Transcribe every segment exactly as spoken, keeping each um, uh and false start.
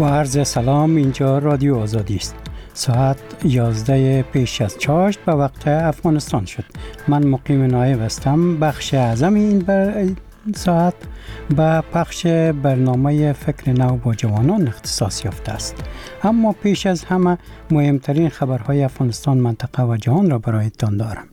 و عرض سلام، اینجا رادیو آزادی است. ساعت یازده پیش از چاشت به وقت افغانستان شد. من مقیم نایب هستم. بخش اعظم این بر... ساعت به پخش برنامه فکر نو با جوانان اختصاص یافته است. اما پیش از همه مهمترین خبرهای افغانستان، منطقه و جهان را برایتان دارم.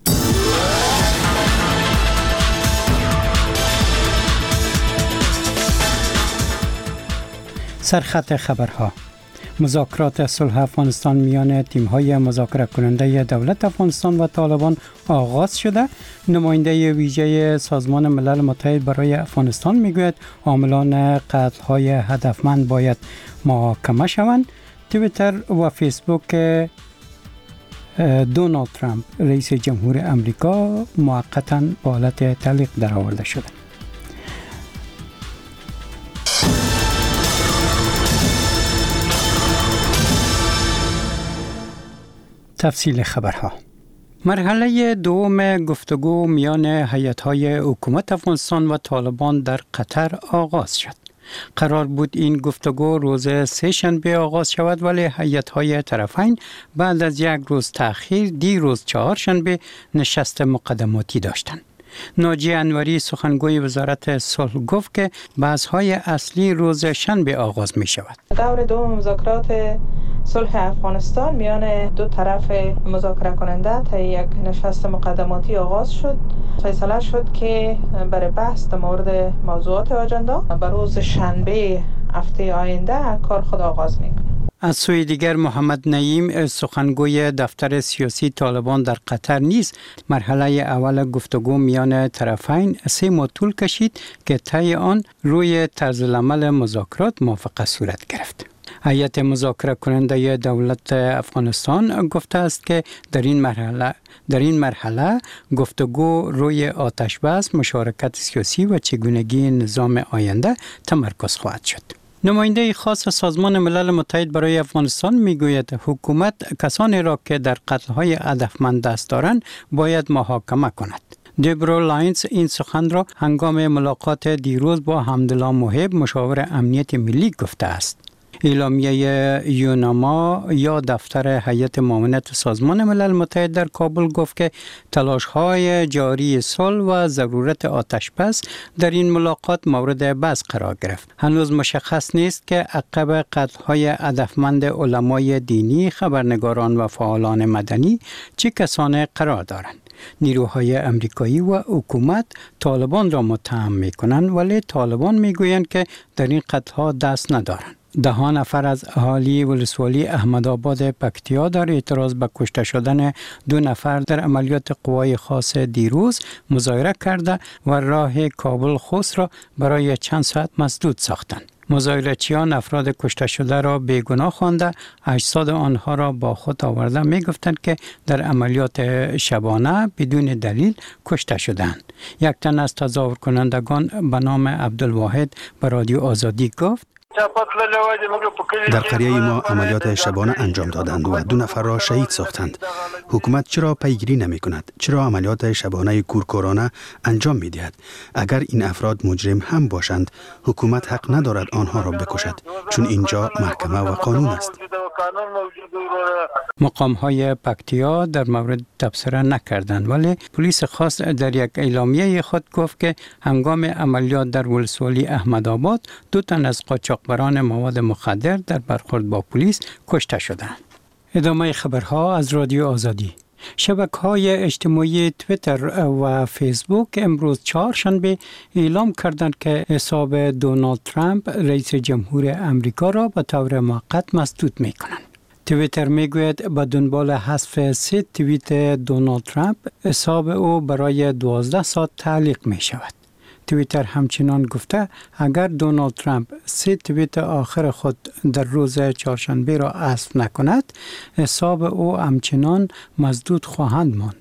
سرخط خبرها: مذاکرات صلح افغانستان میان تیم‌های مذاکره کننده دولت افغانستان و طالبان آغاز شده. نماینده ویژه سازمان ملل متحد برای افغانستان میگوید عاملان قتل‌های هدفمند باید محاکمه شوند. توییتر و فیسبوک دونالد ترامپ رئیس جمهور امریکا موقتاً به حالت تعلیق درآورده شده. تفصیل خبرها: مرحله دوم گفتگو میان هیئت‌های حکومت افغانستان و طالبان در قطر آغاز شد. قرار بود این گفتگو روز سه شنبه آغاز شود، ولی هیئت‌های طرفین بعد از یک روز تأخیر دیروز چهار شنبه نشست مقدماتی داشتند. ناجی انوری سخنگوی وزارت صلح گفت که بحث‌های اصلی روز شنبه آغاز می شود. دور دوم مذاکرات صلح افغانستان میان دو طرف مذاکره کننده تا یک نشست مقدماتی آغاز شد. فیصله شد که برای بحث در مورد موضوعات آجندا بر روز شنبه هفته آینده کار خود آغاز می‌کند. از سوی دیگر محمد نعیم سخنگوی دفتر سیاسی طالبان در قطر نیز مرحله اول گفتگو میان طرفین سه ماه طول کشید که طی آن روی طرز العمل مذاکرات موافقت صورت گرفت. هیئت مذاکره کننده دولت افغانستان گفته است که در این مرحله در این مرحله گفتگو روی آتش بس، مشارکت سیاسی و چگونگی نظام آینده تمرکز خواهد شد. نماینده خاص سازمان ملل متحد برای افغانستان میگوید حکومت کسانی را که در قتل‌های هدفمند دست دارند باید محاکمه کند. دیبرا لاینز این سخن را هنگام ملاقات دیروز با حمدالله محب مشاور امنیت ملی گفته است. اعلامیه یوناما یا دفتر هیئت معاونت سازمان ملل متحد در کابل گفت که تلاش‌های جاری صلح و ضرورت آتش‌بس در این ملاقات مورد بحث قرار گرفت. هنوز مشخص نیست که عقب قتل‌های هدفمند علمای دینی، خبرنگاران و فعالان مدنی چه کسانی قرار دارند. نیروهای امریکایی و حکومت طالبان را متهم می‌کنند، ولی طالبان می‌گویند که در این قتل‌ها دست ندارند. ده نفر از اهالی ولسوالی احمدآباد پکتیا در اعتراض به کشته شدن دو نفر در عملیات قوای خاص دیروز مظاهره کرده و راه کابل خوست را برای چند ساعت مسدود ساختند. مظاهره‌چیان افراد کشته شده را بیگناه خوانده اجساد آنها را با خود آورده می گفتند که در عملیات شبانه بدون دلیل کشته شدند. یک تن از تظاهر کنندگان به نام عبدالواحد به رادیو آزادی گفت: در قریه ما عملیات شبانه انجام دادند و دو نفر را شهید ساختند. حکومت چرا پیگیری نمی کند؟ چرا عملیات شبانه کورکورانه انجام می دهد؟ اگر این افراد مجرم هم باشند، حکومت حق ندارد آنها را بکشد، چون اینجا محکمه و قانون است. مقام های پکتیا در مورد تبصره نکردند، ولی پلیس خاص در یک اعلامیه خود گفت که هنگام عملیات در ولسوالی احمدآباد دو تن از قاچاقبران مواد مخدر در برخورد با پلیس کشته شدند. ادامه خبرها از رادیو آزادی. شبکه‌های اجتماعی توییتر و فیسبوک امروز چهارشنبه اعلام کردند که حساب دونالد ترامپ رئیس جمهور امریکا را به طور موقت مسدود می‌کنند. توییتر میگوید به دنبال حذف سه توییت دونالد ترامپ حساب او برای دوازده ساعت تعلیق می شود. توییتر همچنان گفته اگر دونالد ترامپ سه توییت آخر خود در روز چهارشنبه را حذف نکند، حساب او همچنان مسدود خواهند ماند.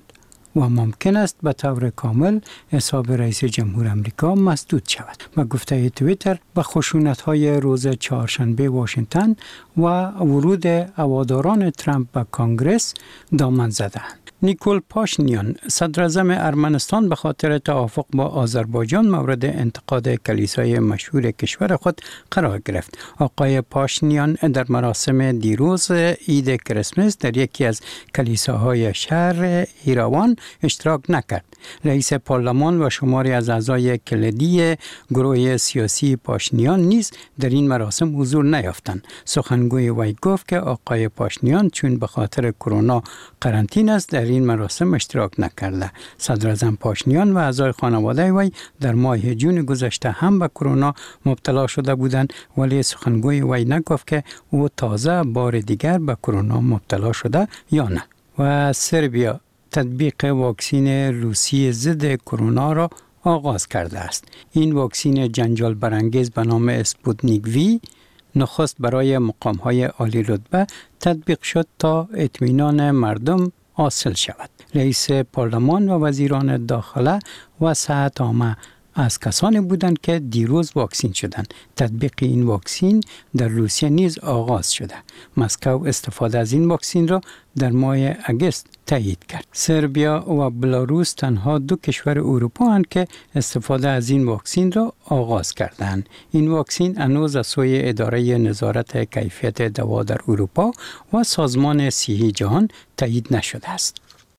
و ممکن است به طور کامل حساب رئیس جمهور امریکا مسدود شود. با گفته توییتر به خشونت‌های روز چهارشنبه واشنگتن و ورود هواداران ترامپ به کانگرس دامن زدند. نیکول پاشینیان صدراعظم ارمنستان به خاطر توافق با آذربایجان مورد انتقاد کلیسای مشهور کشور خود قرار گرفت. آقای پاشینیان در مراسم دیروز عید کریسمس در یکی از کلیساهای شهر ایراوان اشتراک نکرد. رئیس پارلمان و شماری از اعضای کلیدی گروه سیاسی پاشینیان نیز در این مراسم حضور نیافتند. سخنگوی وی گفت که آقای پاشینیان چون به خاطر کرونا قرنطینه است در این مراسم اشتراک نکرده. صدراعظم پاشینیان و اعضای خانواده وی در ماه جون گذشته هم به کرونا مبتلا شده بودند، ولی سخنگوی وی نگفت که او تازه بار دیگر به کرونا مبتلا شده یا نه. و سربیا تطبیق واکسین روسی ضد کرونا را آغاز کرده است. این واکسین جنجال برانگیز به نام اسپوتنیک وی نخست برای مقام‌های عالی رتبه تطبیق شد تا اطمینان مردم حاصل شود. رئیس پارلمان و وزیران داخله و صحت عامه از کسانی بودند که دیروز واکسین شدند. تطبیق این واکسین در روسیه نیز آغاز شده. مسکو استفاده از این واکسین را در ماه اگست تایید کرد. سربیا و بلاروس تنها دو کشور اروپا هستند که استفاده از این واکسین را آغاز کردند. این واکسین هنوز از سوی اداره نظارت کیفیت دوا در اروپا و سازمان صحی جهان تایید نشده است.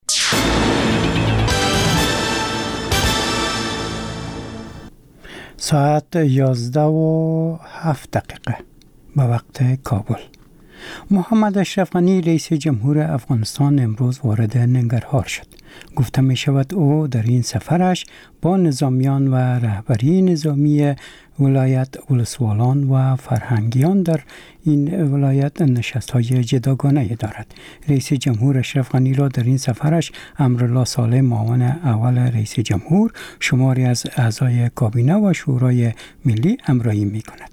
ساعت یازده و هفت دقیقه به وقت کابل. محمد اشرف غنی رئیس جمهور افغانستان امروز وارد ننگرهار شد. گفته می شود او در این سفرش با نظامیان و رهبری نظامی ولایت ولسوالان و فرهنگیان در این ولایت نشست‌های جداگانه دارد. رئیس جمهور اشرف غنی را در این سفرش امرالله صالح معاون اول رئیس جمهور، شماری از اعضای کابینه و شورای ملی همراهی می کند.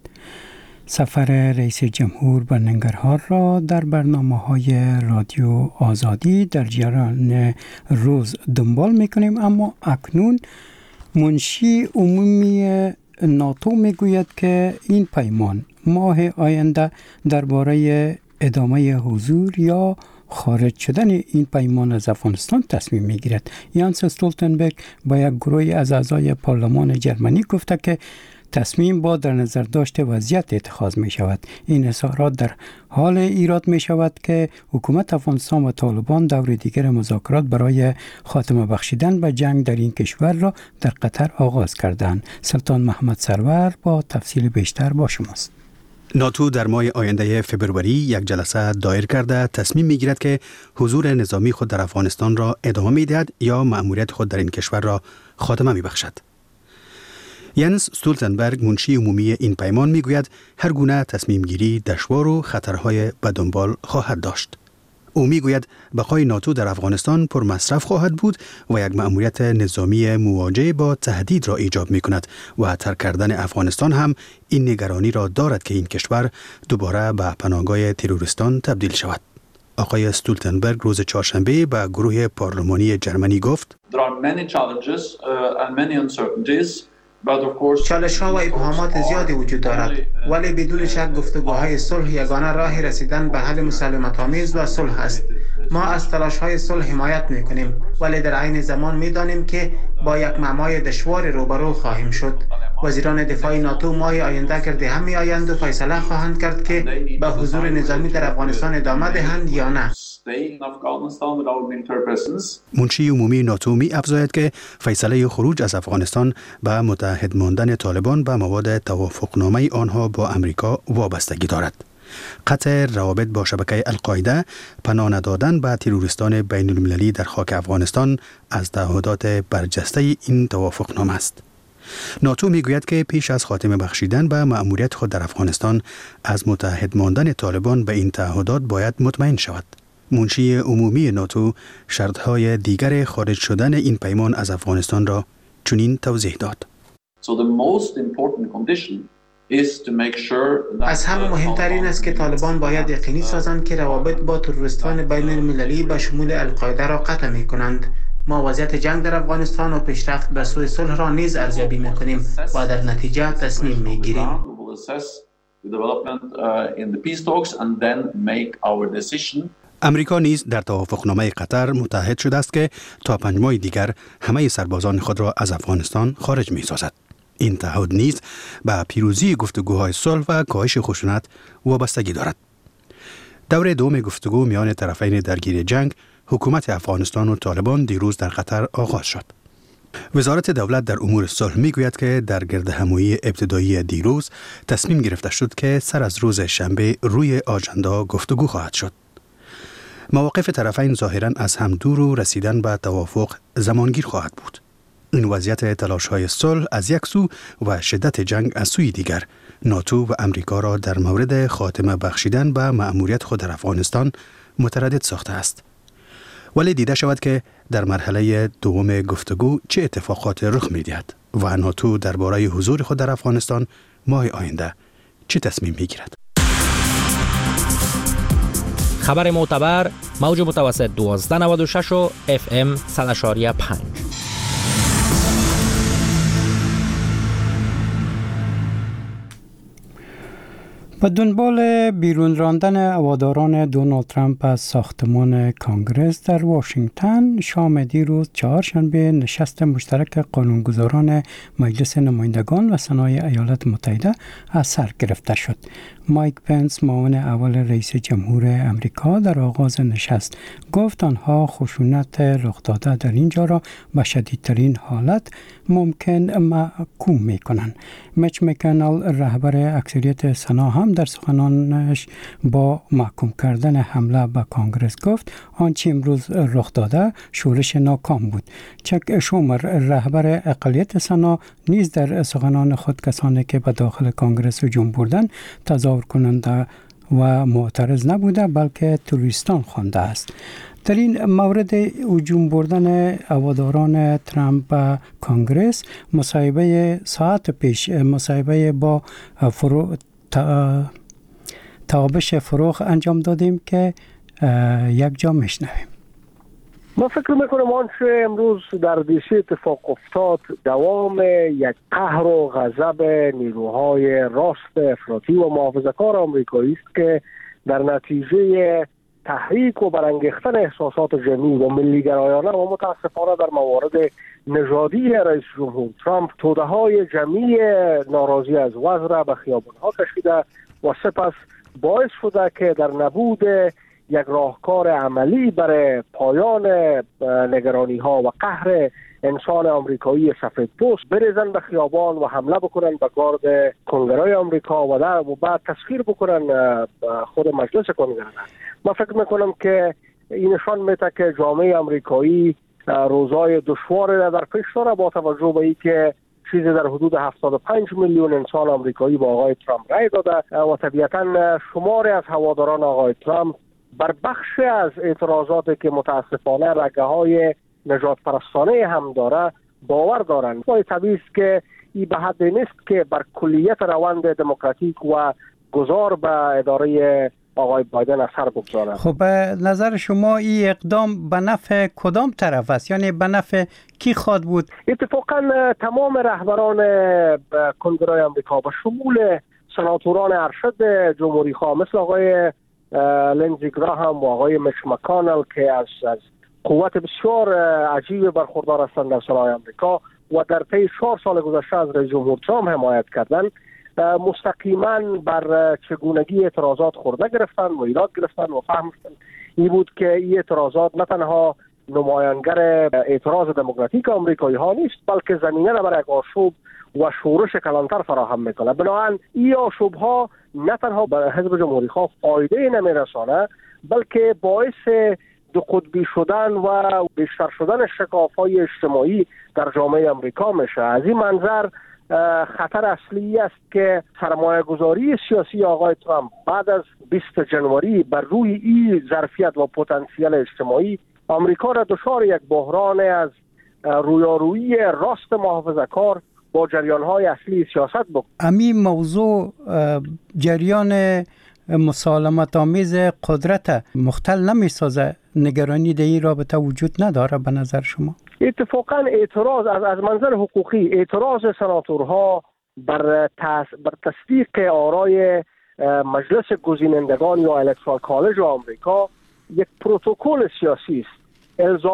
سفر رئیس جمهور به ننگرهار را در برنامه‌های رادیو آزادی در جریان روز دنبال می‌کنیم، اما اکنون منشی عمومی ناتو میگوید که این پیمان ماه آینده درباره ادامه حضور یا خارج شدن این پیمان از افغانستان تصمیم میگیرد. یانس استولتنبرگ با یک گروه از اعضای پارلمان جرمنی گفته که تصمیم با در نظر داشت وضعیت اتخاذ می شود. این اظهارات در حال ایراد می شود که حکومت افغانستان و طالبان دور دیگر مذاکرات برای خاتمه بخشیدن به جنگ در این کشور را در قطر آغاز کردند. سلطان محمد سرور با تفصیل بیشتر با شماست. ناتو در ماه آینده فبروری یک جلسه دایر کرده تصمیم می گیرد که حضور نظامی خود در افغانستان را ادامه می دهد یا مأموریت خود در این کشور را خاتمه می بخشد. ینس استولتنبرگ منشی عمومی این پیمان می گوید هر گونه تصمیم گیری دشوار و خطرهای به دنبال خواهد داشت. او می گوید بقای ناتو در افغانستان پر مصرف خواهد بود و یک مأموریت نظامی مواجه با تهدید را ایجاب می کند و ترک کردن افغانستان هم این نگرانی را دارد که این کشور دوباره به پناهگاه تروریستان تبدیل شود. آقای استولتنبرگ روز چهارشنبه به گروه پارلمانی جرمنی گفت: There are many challenges uh, and many uncertainties. چالش‌ها و ابهامات زیادی وجود دارد، ولی بدون شک گفتگوهای صلح یگانه راه رسیدن به حل مسالمت‌آمیز و صلح است. ما از تلاش‌های صلح حمایت می‌کنیم، ولی در عین زمان می‌دانیم که با یک معمای دشوار روبرو خواهیم شد. وزیران دفاع ناتو ماه آینده گرد هم می‌آیند و فیصله خواهند کرد که به حضور نظامی در افغانستان ادامه دهند یا نه. منشی عمومی ناتو می افزاید که فیصله خروج از افغانستان به متحد ماندن طالبان به مواد توافقنامه آنها با امریکا وابستگی دارد. قطع روابط با شبکه القاعده، پناه ندادن به تروریستان بین المللی در خاک افغانستان از تعهدات برجسته این توافقنامه است. ناتو میگوید که پیش از خاتمه بخشیدن به مأموریت خود در افغانستان از متحد ماندن طالبان به این تعهدات باید مطمئن شود. منشی عمومی ناتو شرطهای دیگر خارج شدن این پیمان از افغانستان را چنین توضیح داد. So the most important condition is to make sure از همه مهمترین است که طالبان باید یقینی سازند که روابط با تروریستان بین المللی به شمول القاعده را قطع می کنند. ما وضعیت جنگ در افغانستان و پیشرفت به سوی صلح را نیز ارزیابی می‌کنیم و در نتیجه تصمیم می‌گیریم. امریکا نیز در توافقنامه قطر متحد شده است که تا پنج ماه دیگر همه سربازان خود را از افغانستان خارج می‌سازد. این تعهد نیز به پیروزی گفتگوهای صلح و کاهش خشونت وابستگی دارد. دوره دوم گفتگو میان طرفین درگیر جنگ، حکومت افغانستان و طالبان دیروز در قطر آغاز شد. وزارت دولت در امور صلح میگوید که در گردهمایی ابتدایی دیروز تصمیم گرفته شد که سر از روز شنبه روی آژاندا گفتگو خواهد شد. مواقف طرفین ظاهراً از هم دور و رسیدن به توافق زمانگیر خواهد بود. این وضعیت تلاش‌های صلح از یک سو و شدت جنگ از سوی دیگر ناتو و امریکا را در مورد خاتمه بخشیدن به مأموریت خود در افغانستان متردد ساخته است. ولی دیده شود که در مرحله دوم گفتگو چه اتفاقات رخ می‌دهد و ناتو درباره حضور خود در افغانستان ماه آینده چه تصمیم می‌گیرد. خبر معتبر موج متوسط دوازده نود و شش و اف ام صد و پنج. به دنبال بیرون راندن هواداران دونالد ترامپ از ساختمان کانگرس در واشنگتن، شام دیروز چهارشنبه نشست مشترک قانونگذاران مجلس نمایندگان و سنای ایالات متحده از سر گرفته شد. مایک پنس، معاون اول رئیس جمهور امریکا، در آغاز نشست گفت آنها خشونت رخ داده در اینجا را به شدیدترین حالت ممکن محکوم می کنند. میچ مکانل، رهبر اکثریت سنا، هم در سخنانش با محکوم کردن حمله به کانگرس گفت آنچه امروز رخ داده شورش ناکام بود. چک شومر، رهبر اقلیت سنا، نیز در سخنان خود کسانی که به داخل کانگرس هجوم بردن تظاهر کننده و معترض نبوده بلکه توریستان خوانده است. در این مورد هجوم بردن هواداران ترامپ به کانگرس، مصاحبه ساعت پیش مصاحبه با فرو تابش فروغ انجام دادیم که یک جا میشنویم. ما فکر میکنم آنچه امروز در دی سی اتفاق افتاد دوام یک قهر و غضب نیروهای راست افراطی و محافظه‌کار آمریکایی است که در نتیجه تحریک و برانگیختن احساسات جمعی و ملی‌گرایانه و متاسفانه در موارد نژادی رئیس جمهور ترامپ توده‌های جمعی ناراضی از وضع را به خیابان‌ها کشیده و سپس باعث شده که در نبود یک راهکار عملی برای پایان نگرانی‌ها و قهر انسان آمریکایی سفیدپوست بریزن به خیابان و حمله بکنن به گارد کنگره‌های آمریکا و در و بعد تسخیر بکنن خود مجلس کنگره. من فکر میکنم که این نشان میده که جامعه آمریکایی روزای دشواری در پیش داره با توجه به اینکه چیزی در حدود هفتاد و پنج میلیون انسان آمریکایی با آقای ترامپ رای داده و طبیعتاً شماری از هواداران آقای ترامپ بر بخشی از اعتراضاتی که متاسفانه رگه‌های نجات پرستانه هم داره باور دارند. و طبیعی است که این به حد نیست که بر کلیت روند دموکراتیک و گذار به اداره آقای بایدن اثر بگذاره. خب به نظر شما این اقدام به نفع کدام طرف است؟ یعنی به نفع کی خواد بود؟ اتفاقا تمام رهبران کنگره آمریکا به شمول سناتوران ارشد جمهوری خواه مثل آقای لینزی گراهام و آقای میچ مکانل که از از قوت بسیار عجیب برخوردار هستند در سنای آمریکا و در طی چهار سال گذشته از رئیس جمهور ترامپ حمایت کردند، مستقیما بر چگونگی اعتراضات خورده گرفتن و ایراد گرفتن و فهمیدن این بود که این اعتراضات نه تنها نمایانگر اعتراض دموکراتیک آمریکایی ها نیست بلکه زمینه را برای آشوب و شورش کلانتر فراهم میکنه. بنابراین این آشوب ها نه تنها به حزب جمهوری خواه فایده نمیرسانه بلکه باعث دو قطبی شدن و بیشتر شدن شکاف‌های اجتماعی در جامعه آمریکا میشه. از این منظر خطر اصلی است که سرمایه گذاری سیاسی آقای ترامپ بعد از بیست جنوری بر روی این ظرفیت و پتانسیل اجتماعی آمریکا را دچار یک بحران از رویارویی راست محافظه‌کار با جریان‌های اصلی سیاست بکنه. همین موضوع جریان مسالمت آمیز قدرت مختل نمی‌سازه نگرانی در این رابطه وجود نداره به نظر شما؟ اتفاقا اعتراض از از منظر حقوقی اعتراض سناتورها بر تس بر تصدیق آرای مجلس گزینندگان یا الکترال کالج آمریکا یک پروتکل سیاسی است. الزام